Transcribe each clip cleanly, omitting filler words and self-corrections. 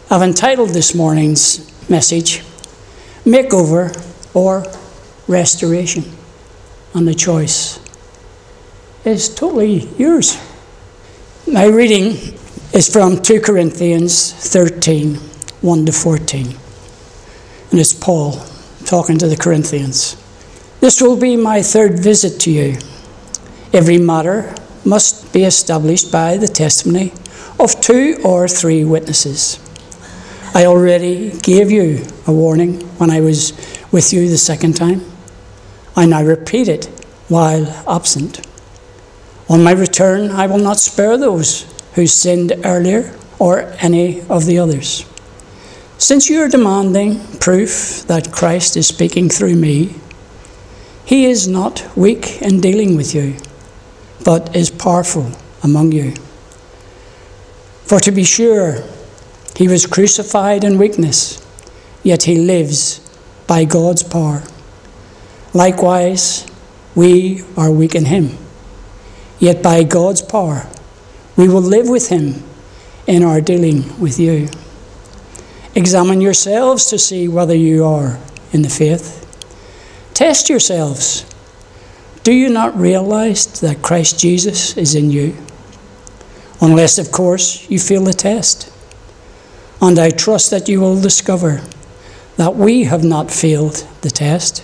I've entitled this morning's message, Makeover or Restoration, and the choice is totally yours. My reading is from 2 Corinthians 13, 1-14. And it's Paul talking to the Corinthians. This will be my third visit to you. Every matter must be established by the testimony of 2 or 3 witnesses. I already gave you a warning when I was with you the second time. I now repeat it while absent. On my return, I will not spare those who sinned earlier or any of the others. Since you are demanding proof that Christ is speaking through me, he is not weak in dealing with you, but is powerful among you. For to be sure, he was crucified in weakness, yet he lives by God's power. Likewise, we are weak in him, yet by God's power, we will live with him in our dealing with you. Examine yourselves to see whether you are in the faith. Test yourselves. Do you not realize that Christ Jesus is in you? Unless, of course, you fail the test. And I trust that you will discover that we have not failed the test.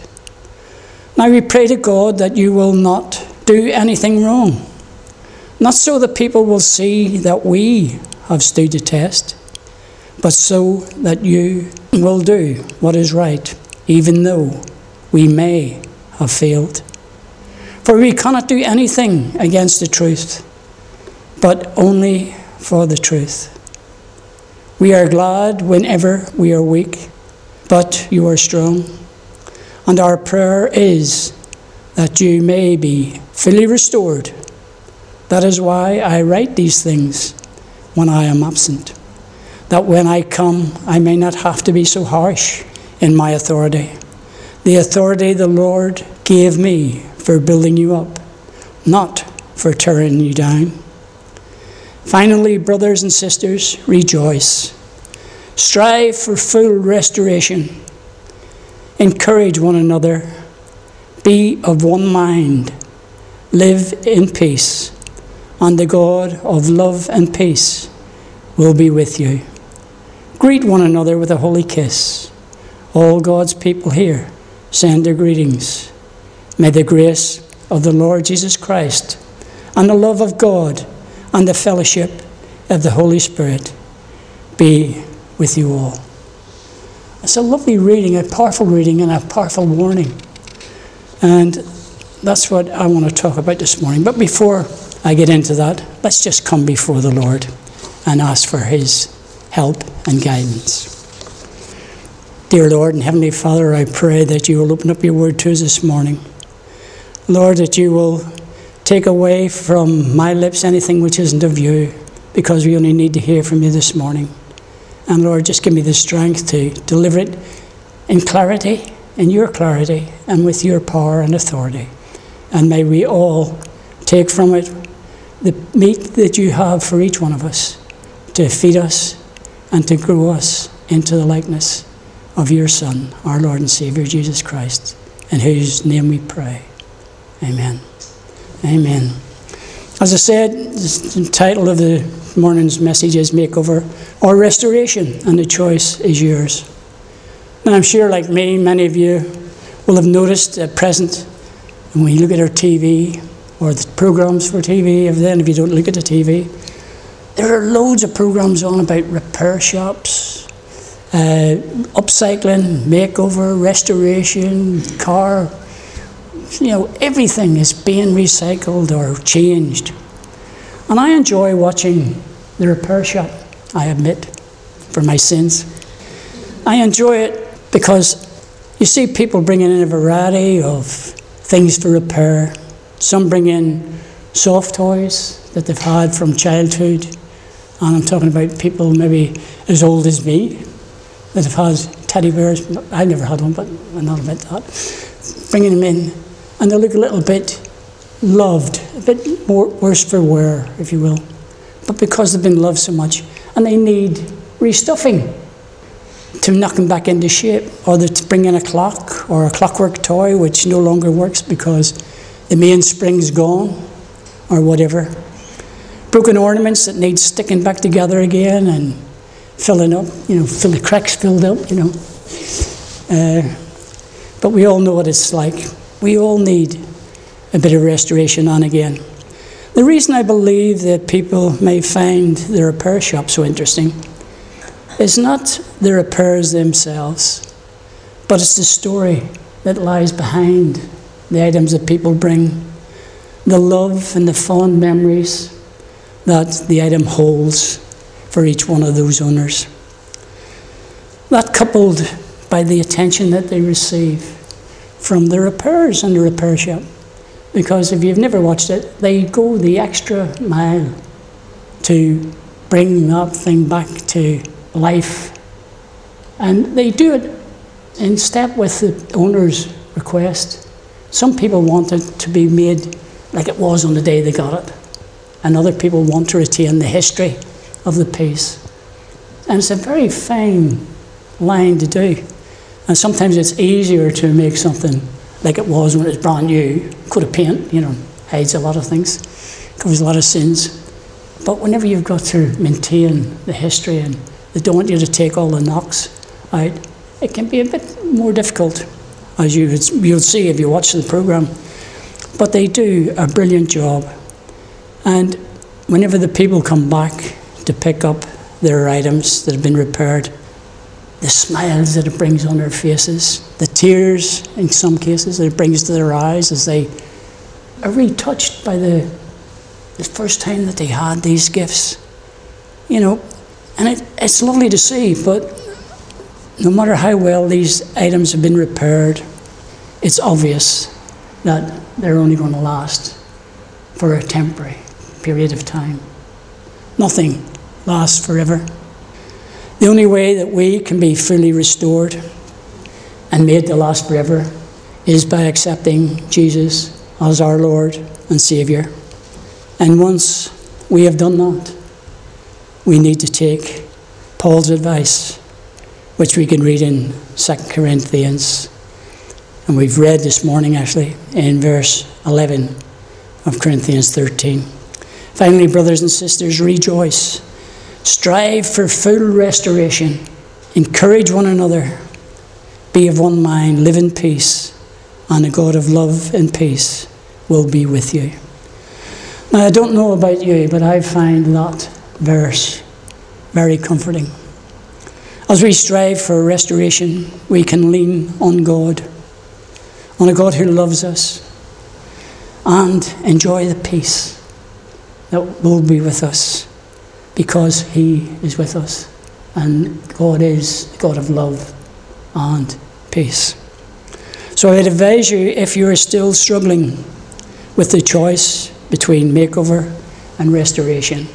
Now we pray to God that you will not do anything wrong, not so that people will see that we have stood the test, but so that you will do what is right, even though we may have failed. For we cannot do anything against the truth, but only for the truth. We are glad whenever we are weak, but you are strong. And our prayer is that you may be fully restored. That is why I write these things when I am absent, that when I come, I may not have to be so harsh in my authority. The authority the Lord gave me for building you up, not for tearing you down. Finally, brothers and sisters, rejoice. Strive for full restoration. Encourage one another. Be of one mind. Live in peace. And the God of love and peace will be with you. Greet one another with a holy kiss. All God's people here send their greetings. May the grace of the Lord Jesus Christ and the love of God and the fellowship of the Holy Spirit be with you all. It's a lovely reading, a powerful reading, and a powerful warning. And that's what I want to talk about this morning. But before I get into that, let's just come before the Lord and ask for his help and guidance. Dear Lord and Heavenly Father, I pray that you will open up your word to us this morning. Lord, that you will take away from my lips anything which isn't of you, because we only need to hear from you this morning. And Lord, just give me the strength to deliver it in clarity, in your clarity, and with your power and authority. And may we all take from it the meat that you have for each one of us, to feed us and to grow us into the likeness of your Son, our Lord and Saviour, Jesus Christ, in whose name we pray. Amen. Amen. As I said, the title of the morning's message is Makeover or Restoration, and the choice is yours. And I'm sure, like me, many of you will have noticed at present, when we look at our TV or the programs for TV, if you don't look at the TV, there are loads of programs on about repair shops, upcycling, makeover, restoration, car. Everything is being recycled or changed. And I enjoy watching the repair shop, I admit, for my sins. I enjoy it because you see people bringing in a variety of things for repair. Some bring in soft toys that they've had from childhood. And I'm talking about people maybe as old as me that have had teddy bears. I never had one, but I'll admit that. Bringing them in. And they look a little bit loved, a bit more worse for wear, if you will. But because they've been loved so much, and they need restuffing to knock them back into shape, or to bring in a clock or a clockwork toy which no longer works because the mainspring's gone, or whatever. Broken ornaments that need sticking back together again and filling up, fill the cracks filled up, But we all know what it's like. We all need a bit of restoration on again. The reason I believe that people may find the repair shop so interesting is not the repairs themselves, but it's the story that lies behind the items that people bring, the love and the fond memories that the item holds for each one of those owners. That coupled by the attention that they receive from the repairers in the repair shop. Because if you've never watched it, they go the extra mile to bring that thing back to life. And they do it in step with the owner's request. Some people want it to be made like it was on the day they got it. And other people want to retain the history of the piece. And it's a very fine line to do. And sometimes it's easier to make something like it was when it was brand new. Coat of paint, hides a lot of things, covers a lot of sins. But whenever you've got to maintain the history and they don't want you to take all the knocks out, it can be a bit more difficult, as you'll see if you watch the programme. But they do a brilliant job. And whenever the people come back to pick up their items that have been repaired, the smiles that it brings on their faces, the tears in some cases that it brings to their eyes as they are really touched by the first time that they had these gifts. And it's lovely to see, but no matter how well these items have been repaired, it's obvious that they're only going to last for a temporary period of time. Nothing lasts forever. The only way that we can be fully restored and made to last forever is by accepting Jesus as our Lord and Saviour. And once we have done that, we need to take Paul's advice, which we can read in 2 Corinthians. And we've read this morning, actually, in verse 11 of Corinthians 13. Finally, brothers and sisters, rejoice. Strive for full restoration. Encourage one another. Be of one mind. Live in peace. And the God of love and peace will be with you. Now, I don't know about you, but I find that verse very comforting. As we strive for restoration, we can lean on God, on a God who loves us, and enjoy the peace that will be with us because He is with us. And God is the God of love and peace. So I'd advise you, if you're still struggling with the choice between makeover and restoration,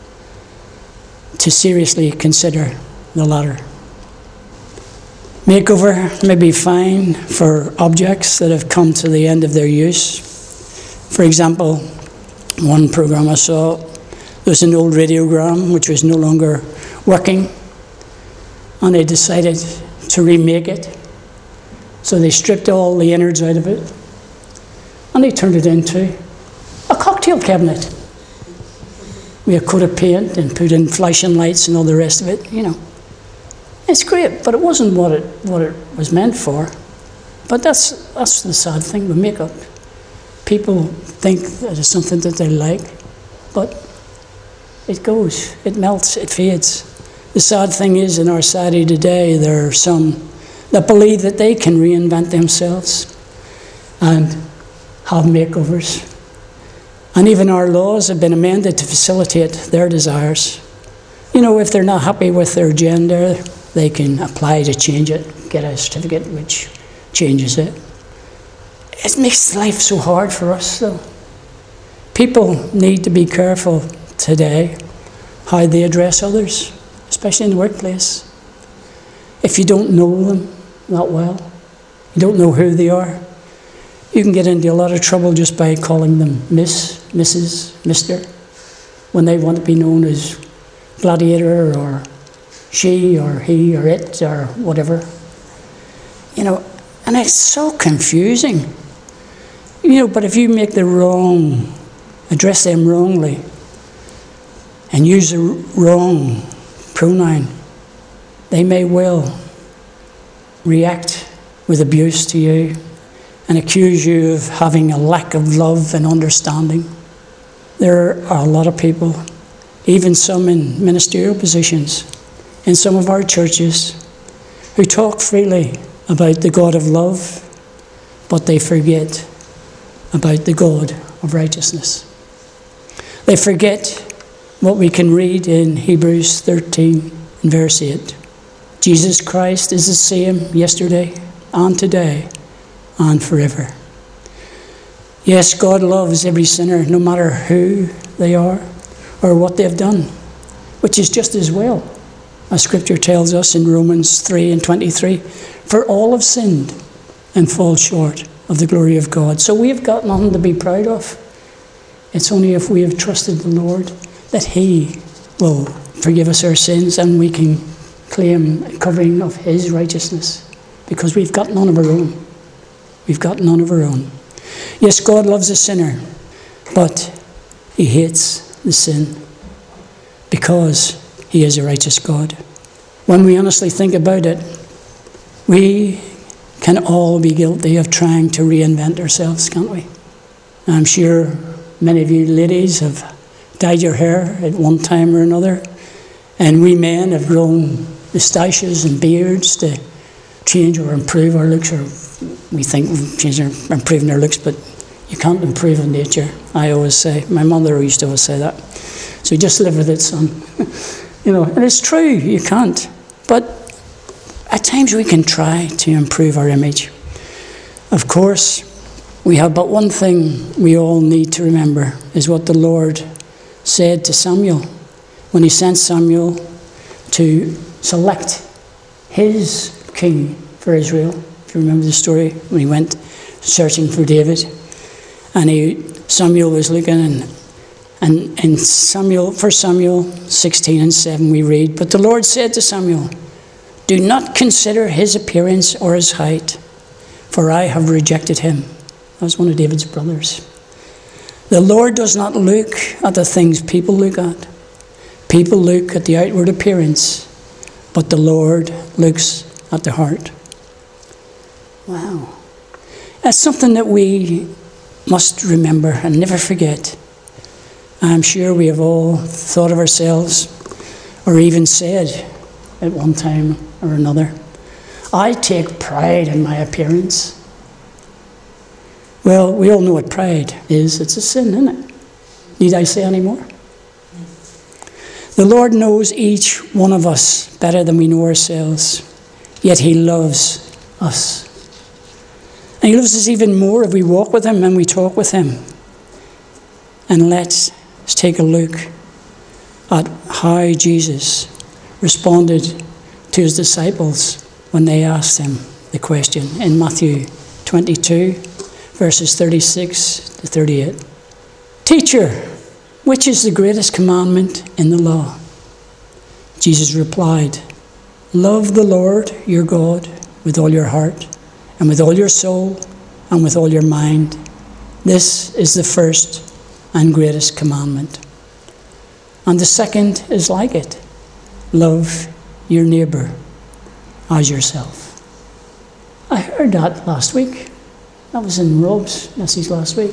to seriously consider the latter. Makeover may be fine for objects that have come to the end of their use. For example, one program I saw, there was an old radiogram which was no longer working, and they decided to remake it. So they stripped all the innards out of it, and they turned it into a cocktail cabinet. We had coat of paint and put in flashing lights and all the rest of it, It's great, but it wasn't what it was meant for. But that's the sad thing with makeup. People think that it's something that they like, but it goes, it melts, it fades. The sad thing is, in our society today, there are some that believe that they can reinvent themselves and have makeovers. And even our laws have been amended to facilitate their desires. If they're not happy with their gender, they can apply to change it, get a certificate which changes it. It makes life so hard for us, though. People need to be careful today how they address others, especially in the workplace. If you don't know them that well, you don't know who they are, you can get into a lot of trouble just by calling them Miss, Mrs., Mr., when they want to be known as Gladiator or she or he or it or whatever. And it's so confusing. But if you make address them wrongly and use the wrong pronoun, they may well react with abuse to you and accuse you of having a lack of love and understanding. There are a lot of people, even some in ministerial positions, in some of our churches, who talk freely about the God of love, but they forget about the God of righteousness. They forget what we can read in Hebrews 13 and verse 8. Jesus Christ is the same yesterday and today and forever. Yes, God loves every sinner, no matter who they are or what they've done, which is just as well, as Scripture tells us in Romans 3 and 23, for all have sinned and fall short of the glory of God. So we've got nothing to be proud of. It's only if we have trusted the Lord that He will forgive us our sins and we can claim a covering of His righteousness, because we've got none of our own. We've got none of our own. Yes, God loves a sinner, but He hates the sin because He is a righteous God. When we honestly think about it, we can all be guilty of trying to reinvent ourselves, can't we? I'm sure many of you ladies have dyed your hair at one time or another, and we men have grown moustaches and beards to change or improve our looks, or we think we've changed or improving our looks, but you can't improve on nature, I always say. My mother used to always say that. So just live with it, son. And it's true, you can't. But at times we can try to improve our image. Of course, we have but one thing we all need to remember, is what the Lord said to Samuel when He sent Samuel to select his king for Israel. If you remember the story, when he went searching for David, and Samuel was looking, and in 1 Samuel 16 and 7 we read, "But the Lord said to Samuel, do not consider his appearance or his height, for I have rejected him." That was one of David's brothers. The Lord does not look at the things people look at. People look at the outward appearance, but the Lord looks at the heart. Wow. That's something that we must remember and never forget. I'm sure we have all thought of ourselves, or even said at one time or another, "I take pride in my appearance." Well, we all know what pride is. It's a sin, isn't it? Need I say any more? The Lord knows each one of us better than we know ourselves, yet He loves us. And He loves us even more if we walk with Him and we talk with Him. And let's take a look at how Jesus responded to His disciples when they asked Him the question in Matthew 22, verses 36 to 38. "Teacher, which is the greatest commandment in the law?" Jesus replied, "Love the Lord your God with all your heart and with all your soul and with all your mind. This is the first and greatest commandment. And the second is like it. Love your neighbour as yourself." I heard that last week. That was in Rob's message last week.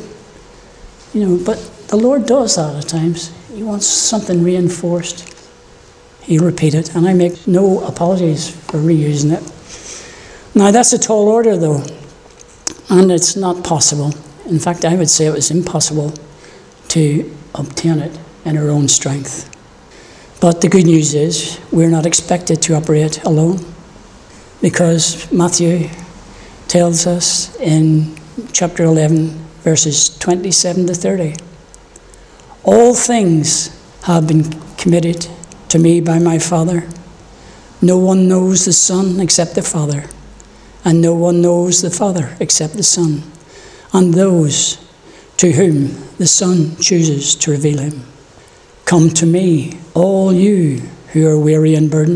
But the Lord does that at times. He wants something reinforced. He'll repeat it, and I make no apologies for reusing it. Now, that's a tall order, though, and it's not possible. In fact, I would say it was impossible to obtain it in our own strength. But the good news is we're not expected to operate alone, because Matthew tells us in chapter 11, verses 27 to 30, "All things have been committed to me by my Father. No one knows the Son except the Father, and no one knows the Father except the Son, and those to whom the Son chooses to reveal Him. Come to me, all you who are weary and burdened,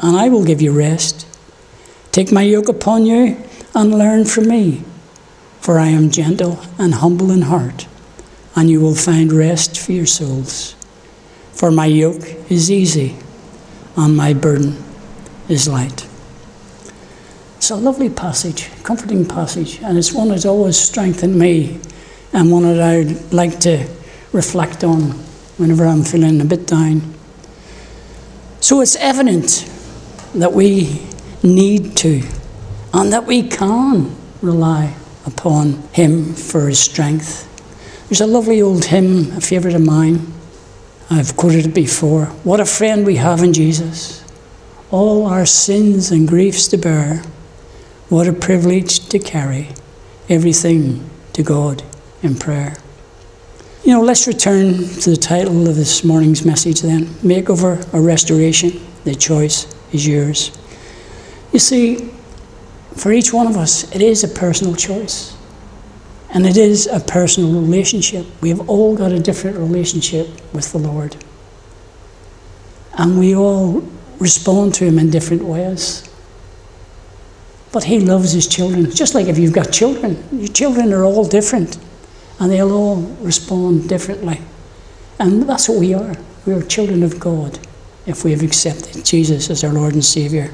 and I will give you rest. Take my yoke upon you and learn from me, for I am gentle and humble in heart, and you will find rest for your souls. For my yoke is easy, and my burden is light. It's a lovely passage, comforting passage, and it's one that's always strengthened me, and one that I'd like to reflect on whenever I'm feeling a bit down. So it's evident that we need to, and that we can rely upon him for his strength. There's a lovely old hymn, a favourite of mine. I've quoted it before. What a friend we have in Jesus. All our sins and griefs to bear. What a privilege to carry everything to God in prayer. Let's return to the title of this morning's message then. Makeover or restoration. The choice is yours. You see, for each one of us, it is a personal choice. And it is a personal relationship. We have all got a different relationship with the Lord. And we all respond to him in different ways. But he loves his children. Just like if you've got children, your children are all different. And they'll all respond differently. And that's what we are. We are children of God if we have accepted Jesus as our Lord and Saviour.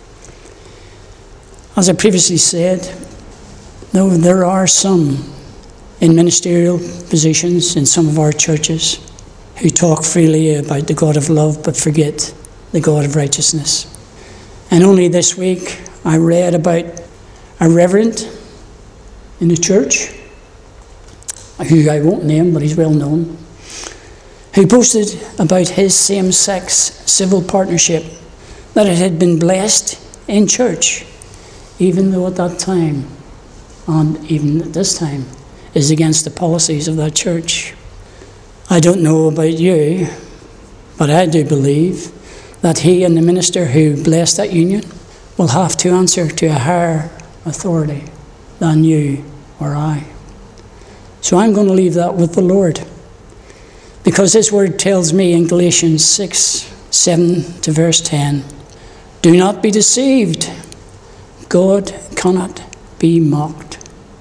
As I previously said, though there are some in ministerial positions in some of our churches who talk freely about the God of love but forget the God of righteousness. And only this week I read about a reverend in the church, who I won't name, but he's well known, who posted about his same-sex civil partnership, that it had been blessed in church, even though at that time, and even at this time, is against the policies of that church. I don't know about you, but I do believe that he and the minister who blessed that union will have to answer to a higher authority than you or I. So I'm going to leave that with the Lord, because his word tells me in Galatians 6:7 to verse 10, do not be deceived. God cannot be mocked.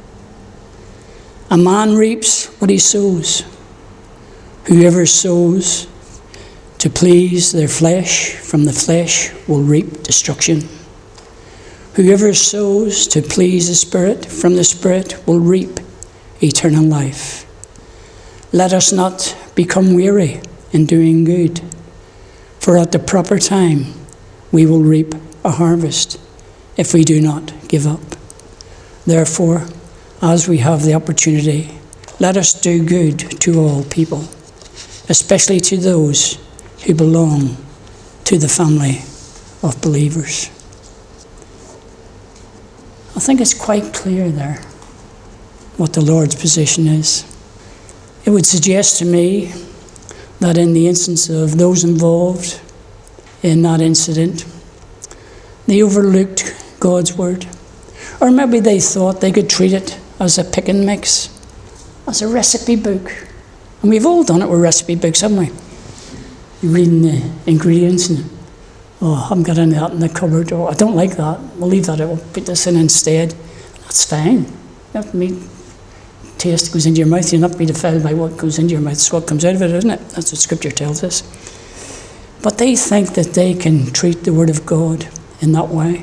A man reaps what he sows. Whoever sows to please their flesh, from the flesh will reap destruction. Whoever sows to please the Spirit, from the Spirit will reap eternal life. Let us not become weary in doing good, for at the proper time we will reap a harvest if we do not give up. Therefore, as we have the opportunity, let us do good to all people, especially to those who belong to the family of believers. I think it's quite clear there what the Lord's position is. It would suggest to me that in the instance of those involved in that incident, they overlooked God's word. Or maybe they thought they could treat it as a pick and mix, as a recipe book. And we've all done it with recipe books, haven't we? You're reading the ingredients and, I haven't got any of that in the cupboard, or I don't like that, we'll leave that out, we'll put this in instead. That's fine. You have to meet taste goes into your mouth, you'll not be defiled by what goes into your mouth. It's what comes out of it, isn't it? That's what Scripture tells us. But they think that they can treat the Word of God in that way.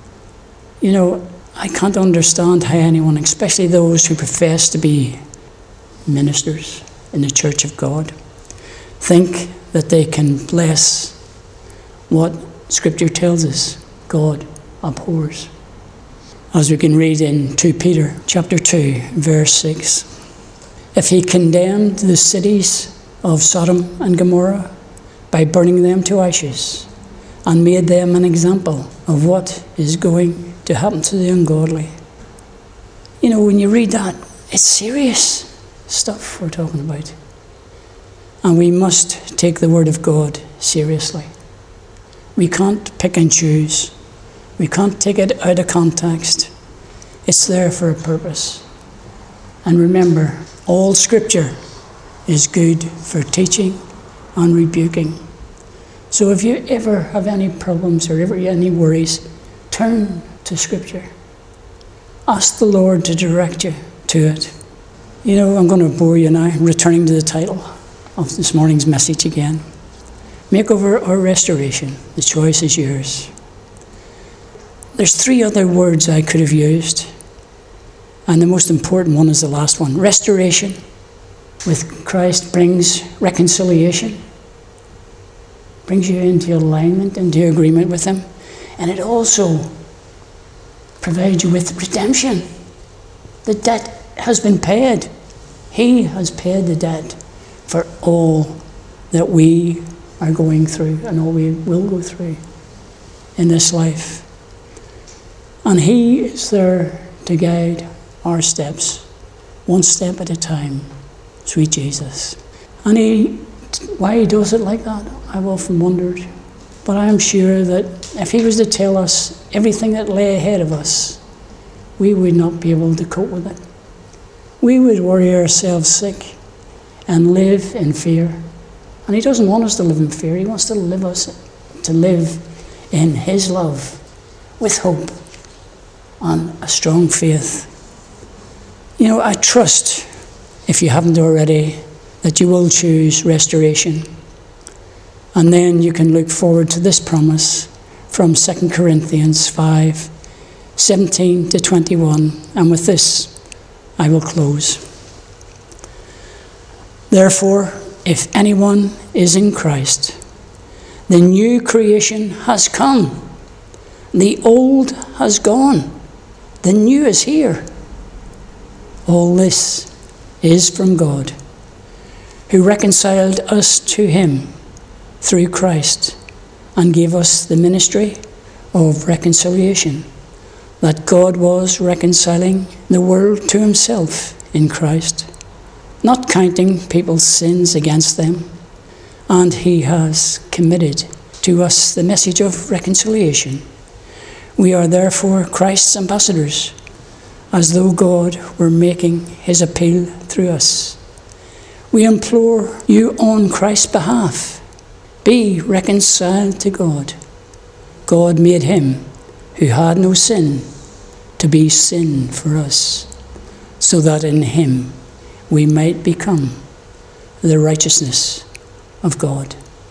I can't understand how anyone, especially those who profess to be ministers in the Church of God, think that they can bless what Scripture tells us God abhors. As we can read in 2 Peter chapter 2, verse 6. If he condemned the cities of Sodom and Gomorrah by burning them to ashes and made them an example of what is going to happen to the ungodly. When you read that, it's serious stuff we're talking about. And we must take the Word of God seriously. We can't pick and choose. We can't take it out of context. It's there for a purpose. And remember, all Scripture is good for teaching and rebuking, So if you ever have any problems or ever any worries, turn to Scripture. Ask the Lord to direct you to it. You know, I'm going to bore you now, returning to the title of this morning's message again. Makeover or restoration, the choice is yours. There's 3 other words I could have used, and the most important one is the last one. Restoration with Christ brings reconciliation, brings you into alignment, into agreement with Him, and it also provides you with redemption. The debt has been paid. He has paid the debt for all that we are going through and all we will go through in this life. And He is there to guide our steps, one step at a time. Sweet Jesus. And why He does it like that, I've often wondered. But I am sure that if He was to tell us everything that lay ahead of us, we would not be able to cope with it. We would worry ourselves sick and live in fear. And He doesn't want us to live in fear. He wants to live in His love with hope and a strong faith. You know, I trust, if you haven't already, that you will choose restoration. And then you can look forward to this promise from 2 Corinthians 5:17 to 21. And with this, I will close. Therefore, if anyone is in Christ, the new creation has come. The old has gone. The new is here. All this is from God, who reconciled us to Him through Christ and gave us the ministry of reconciliation, that God was reconciling the world to Himself in Christ, not counting people's sins against them, and He has committed to us the message of reconciliation. We are therefore Christ's ambassadors, as though God were making His appeal through us. We implore you on Christ's behalf, be reconciled to God. God made Him who had no sin to be sin for us, so that in Him we might become the righteousness of God.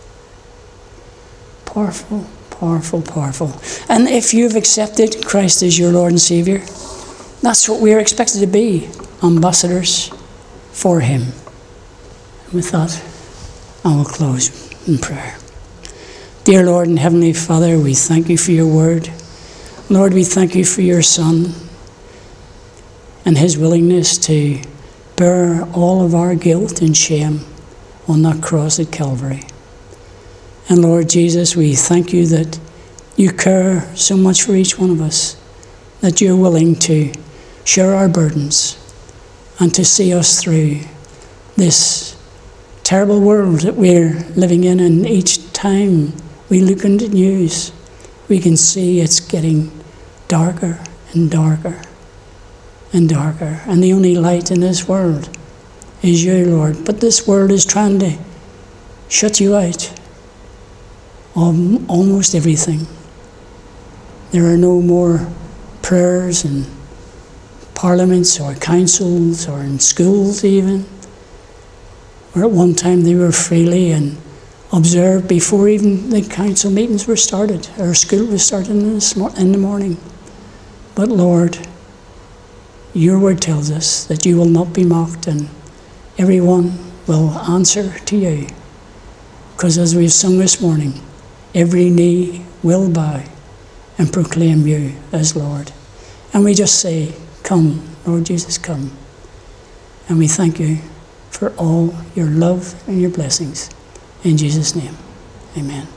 Powerful, powerful, powerful. And if you've accepted Christ as your Lord and Saviour, that's what we're expected to be, ambassadors for Him. And with that, I will close in prayer. Dear Lord and Heavenly Father, we thank You for Your word. Lord, we thank You for Your Son and His willingness to bear all of our guilt and shame on that cross at Calvary. And Lord Jesus, we thank You that You care so much for each one of us, that You're willing to share our burdens and to see us through this terrible world that we're living in. And each time we look into the news, we can see it's getting darker and darker and darker. And the only light in this world is You, Lord. But this world is trying to shut You out of almost everything. There are no more prayers in parliaments or councils or in schools even, where at one time they were freely and observed before even the council meetings were started or school was started in the morning. But Lord, Your word tells us that You will not be mocked, and everyone will answer to You. Because as we've sung this morning, every knee will bow and proclaim You as Lord. And we just say, come, Lord Jesus, come. And we thank You for all Your love and Your blessings. In Jesus' name, amen.